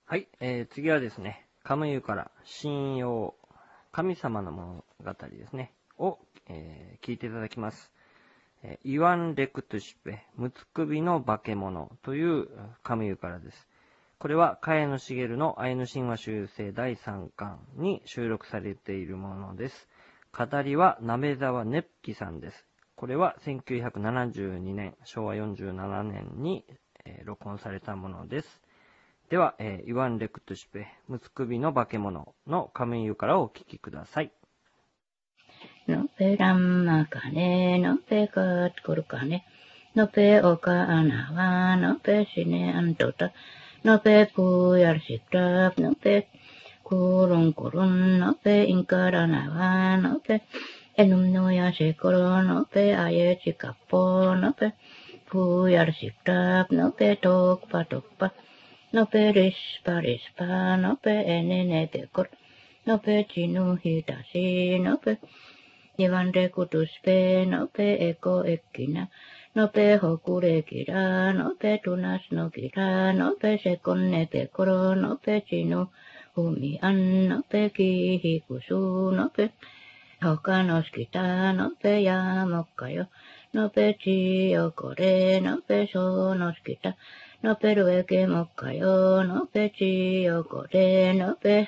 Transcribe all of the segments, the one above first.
はい、次はですね、カムイから神謡、神様の物語ですね、を、聞いていただきます。イワン・レクトゥシュペ、ムツクビの化け物というカムイからです。これは、茅野茂のアイヌ神話修正第3巻に収録されているものです。語りは、鍋沢ねっきさんです。これは1972年、昭和47年に、録音されたものです。では、イワン・レクトゥシュペ、ムツクビの化け物のカムイユからお聞きください。 のぺらんまかね、のぺかっこるかね、のぺおかあなわ、のぺしねあんとた、のぺぷやるしくらのぺくるんくるん、のぺインからなわ、のぺえぬんのやしくる、のぺあyeちかっぽ、のぺぷやるしくらのぺとくぱとくぱ、のぺりしぱりしぱ、のぺえねねぺくる、のぺちぬひだし、のぺIvan rekutus pe, no pe eko ekkina, no pe hokure kira, no pe tunas no kira, no pe sekonne pe koro, no pe chinu humi an, no pe kihi kusu, no pe hokanos kita, no pe yamokkayo, no pe chiyo kore, no pe sonos kita, no pe rueke mokkayo, no pe chiyo kore, no pe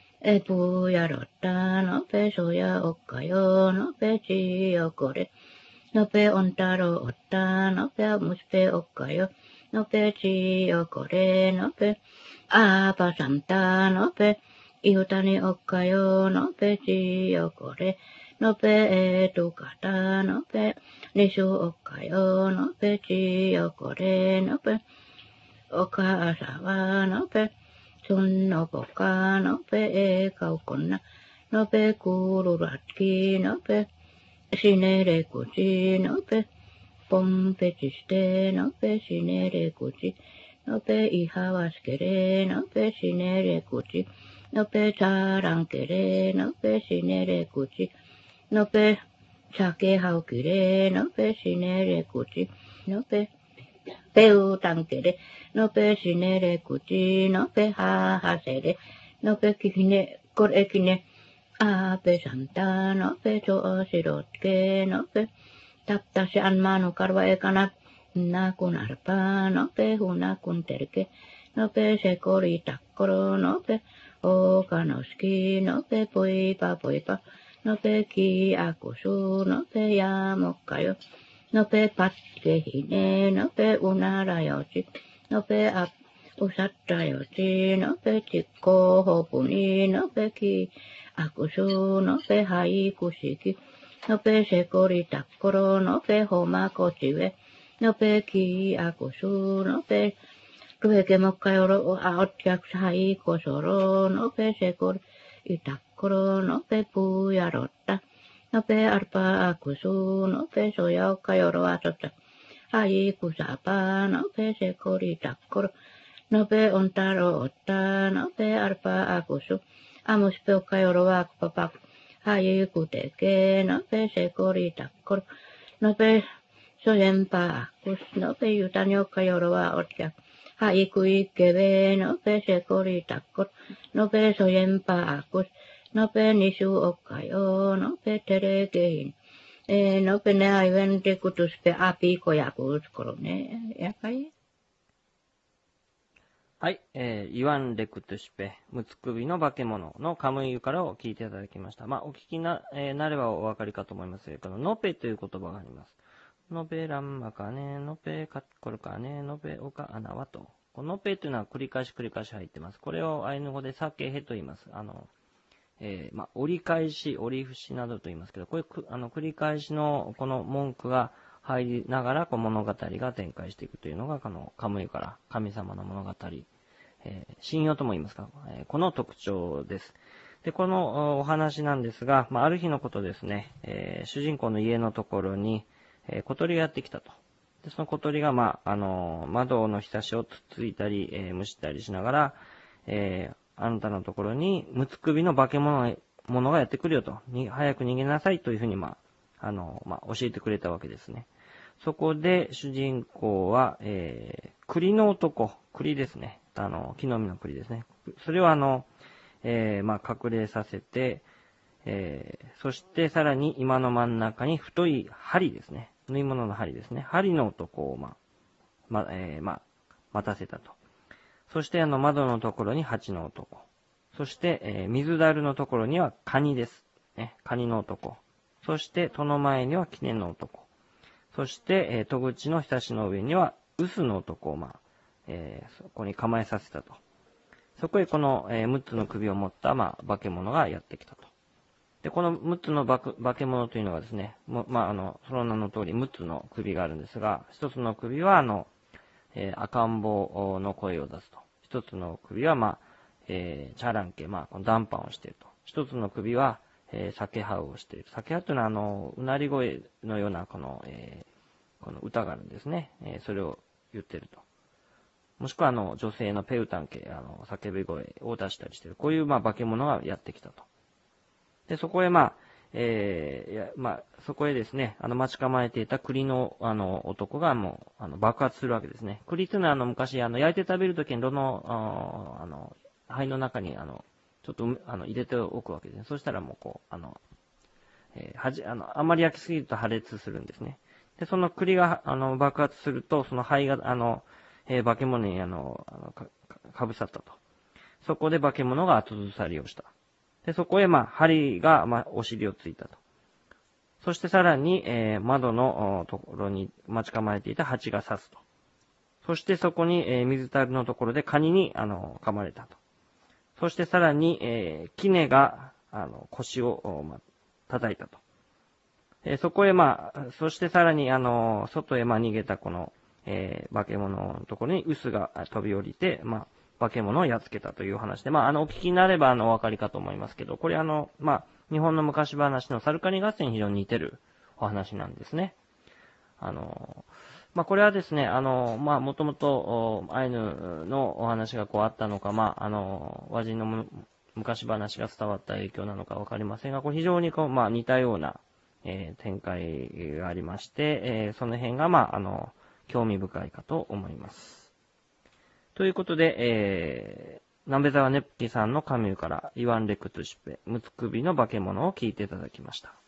Epuja rotta, no pe soja okkajo, no pe chio kore. No pe ontaro otta, no pe muspe okkajo, no pe chio kore, no pe apa samta, no pe ihutani okkajo, no pe chio kore. No pe etukata, no pe nisu okkajo, no pe chio kore, no pe oka asawa, no pe sun no poka, no pe e kaukonna, no pe kururatki, no pe sinere kuchi, no pe pompe chiste, no pe sinere kuchi, no pe ihawaskere, no pe sinere kuchi, no pe tarankere, no pe sinere kuchi, no pe sake haukire, no pe sinere kuchi, no pe Peutankere, no pe sinere kuchi, no pe hahasere, no pe kihine korekine, a pe santa, no pe so sirotke, no pe taptase anmanu karva ekana, na kun arpa, no pe huna kun terke, no pe se kori takkoro, no pe o kanoski, no pe poipa, no pe ki akusu, no pe yamokkayo, no pe patkehine, no pe unarayochi, no pe usatrayochi, no pe chikko hopuni, no pe ki akusu, no pe haikushiki, no pe sekori takkoro, no pe homakochiwe, no pe ki akusu, no pe rueke mokkayoro aotyak haikosoro, no pe sekori itakkoro, no pe puyarotta, no pe arpa akusu, no pe soyaokkayoro asota, haikusapa, no pe sekori takkoro, no pe ontaro otta, no pe arpa akusu, amus pe okkayoro akpapak, haikuteke, no pe sekori takkoro, no pe soyempa akus, no pe yutani okkayoro aotyak, haikuikeve, no pe sekori takkoro, no pe soyempa akus, no pe nisu okkayo, no pe terekehin. No pe ne aivan rekutus pe apiko yakus korone, yakai. はい、イワン・レクトゥシュペ、ムツクビの化け物のカムイユからを聞いていただきました。まあ、お聞きな、なればお分かりかと思いますが、このノペという言葉があります。ノペランマカネ、ノペカッコルカネ、ノペオカアナワと。このノペというのは繰り返し入ってます。これをアイヌ語でサケヘと言います。折り返し、折り節などと言いますけど、こういう繰り返しのこの文句が入りながら物語が展開していくというのが、このカムイから神様の物語、神謡とも言いますか、この特徴です。で、このお話なんですが、ある日のことですね、主人公の家のところに、小鳥がやってきたと。で、その小鳥が、窓のひさしをつついたり、蒸したりしながら、あなたのところに、ムツクビの化け物がやってくるよと。早く逃げなさいというふうに、教えてくれたわけですね。そこで、主人公は、栗の男、栗ですね。木の実の栗ですね。 それを隠れさせて、そしてさらに今の真ん中に太い針ですね。縫い物の針ですね。針の男を待たせたと。そして窓のところに蜂の男。そして、水樽のところにはカニです。ね、カニの男。そして戸の前には杵の男。そして、戸口のひさしの上には臼の男をそこに構えさせたと。そこへこの、6つの首を持った、化け物がやってきたと。で、この6つの化け物というのがですね、その名の通り6つの首があるんですが、1つの首は赤ん坊の声を出すと。1つの首はチャランケ、この談判をしていると。1つの首は、酒ハウをしている。酒ハウというのはうなり声のようなこの歌があるんですね。それを言っていると。もしくは女性のペウタンケ、叫び声を出したりしている。こういう化け物がやってきたと。で、そこへそこへですね、待ち構えていた栗の、男が爆発するわけですね。栗というのは昔、焼いて食べるときに炉の、灰の中に、ちょっと、入れておくわけですね。そしたらもうあんまり焼きすぎると破裂するんですね。で、その栗が、爆発すると、その灰が、化け物に、かぶさったと。そこで化け物が後ずさりをした。で、そこへ、針が、お尻をついたと。そしてさらに、窓のところに待ち構えていた蜂が刺すと。そしてそこに、水樽のところでカニに、噛まれたと。そしてさらに、杵が、腰を、叩いたと。そこへ、そしてさらに、外へ、逃げたこの、化け物のところに臼が飛び降りて、化け物をやっつけたという話で、お聞きになれば、お分かりかと思いますけど、これ日本の昔話のサルカニ合戦に非常に似てるお話なんですね。これはですね、もともと、アイヌのお話があったのか、和人の昔話が伝わった影響なのかわかりませんが、これ非常に似たような、展開がありまして、その辺が、興味深いかと思います。ということで、南部沢ネプキさんのカミューからイワンレクトゥシュペ、ムツクビの化け物を聞いていただきました。